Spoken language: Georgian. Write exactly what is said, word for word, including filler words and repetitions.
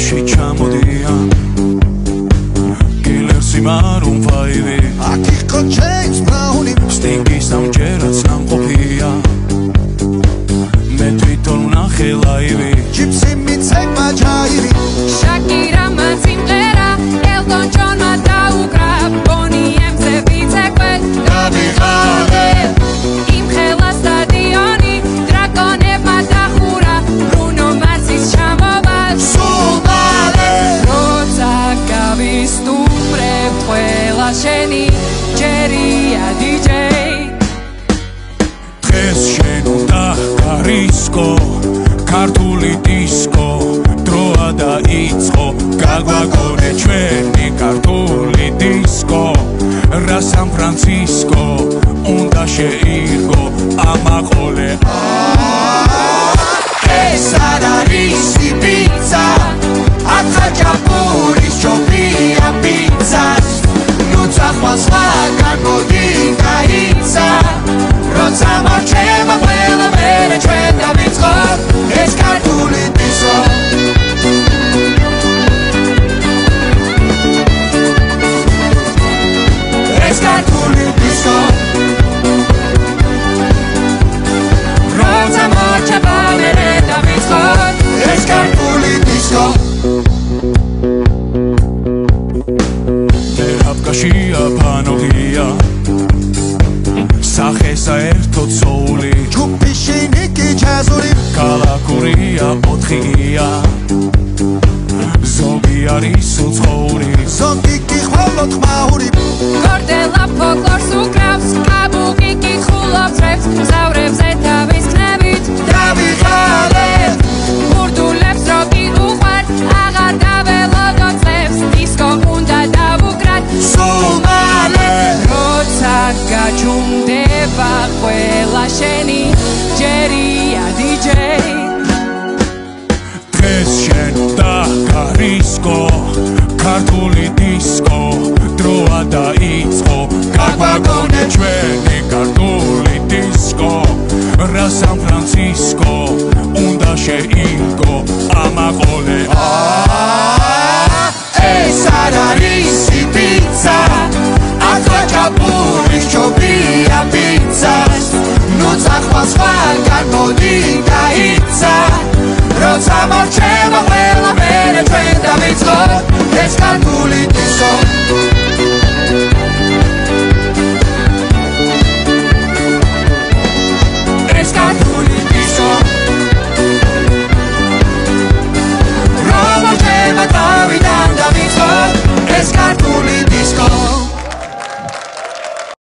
Ში ჩამოდიან კილერსი მარუმ ფაივი აქ იყო ჯეიმს ბრაუნი სტინგის ამჯერაც ნამყოფია მე თვითონ ვნახე ლაივი ჯიპსი მიცემა ჯაივი შაკირამა სიმღერა ელტონ ჯონმა დაუკრა ბონი ემზე ვიცეკვე გავიღალე იმ ხელა სტადიონი დრაკონებმა დახურა ბრუნო მარსის ჩამოვა სულ მალე როცა გავისტუმრებ ყველა შენი ჯერია დიჯეი დღეს შენ უნდა გარისკო ქართული დისკო დროა დაიწყო გაგვაგონე ჩვენი ქართული დისკო რა სან ფრანცისკო უნდა შეირგო ამაყოლე ეს არ არის პიცა აქ ხაჭაპურის ჯობია პიცას ნუ წახვალ სხვაგან მოდი გაიცა როცა მარჩება ყველა მერე ჩვენ დავიწყოთ ეს ქართული დისკო ეს ქართული დისკო როცა მარჩება მერე დავიწყოთ ეს ქართული დისკო აფკაშია ფანოგია სახე საერთოდ სოული ჯგუფი შინიკი ჯაზური კალაკურია ოთხია ზოგი არის უცხოური ზოგი კი ხვალოთ ხმაური გორდელა ფოლკლორს უკრავს კაბუკი კი ხულობს რეპს მგზავრებზე თავის ქნებით დავიღალე ბურდულებს როკი უყვართ აღარ დაველოდო წლებს დისკო უნდა დავუკრათ სულ მალე როცა გაჩუმდება ყველა შენი ჯერია დიჯეი დღეს შენ უნდა გარისკო ქართული დისკო დროა დაიწყო გაგვაგონე ჩვენი ქართული დისკო რა სან ფრანცისკო უნდა შეირგო ამაყოლე